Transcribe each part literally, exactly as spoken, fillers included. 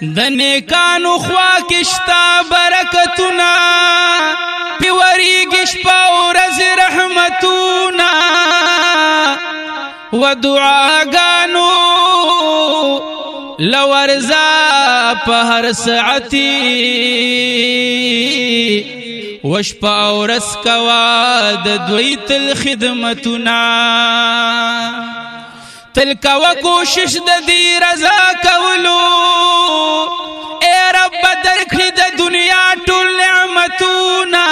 د نیکانو خوا کشتا برکتونا پیوریږي شپه او ورځ رحمتونا و دعاګانو لورزا په هر ساعتي وشپا ورس کوا د دوی تل خدمتنا تل کوا کوشش د دی رضا کولو اے رب درکړي د دنیا ټول نعمتونه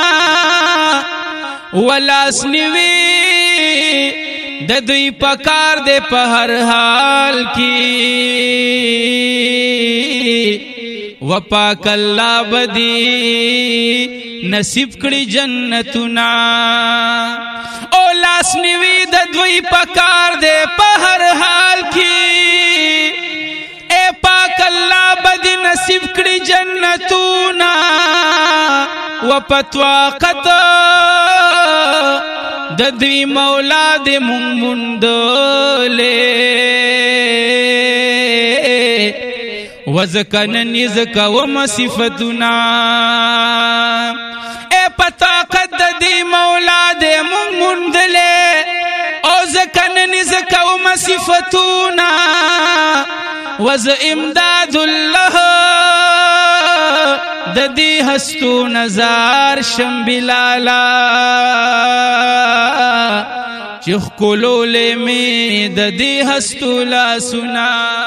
ولاس نیوي د دوی پکار دے په هر حال کې و پاک الله بدی نصیب کړي جنتنا او لاس نیوی د دوی پکار دے په هر حال کې اے پاک الله بدی نصیب کړي جنتنا و پتواقت د دوی مولا دې مونږ مونډلې وزکنن یزکوم صفتنا اے پتاقت د دې مولا دې مونږ مونډلې او زکنن یزکوم صفتنا وز امداد الله د دې هستو نظر شم بلالا چخ کولو لې می د دې هستو لا سنا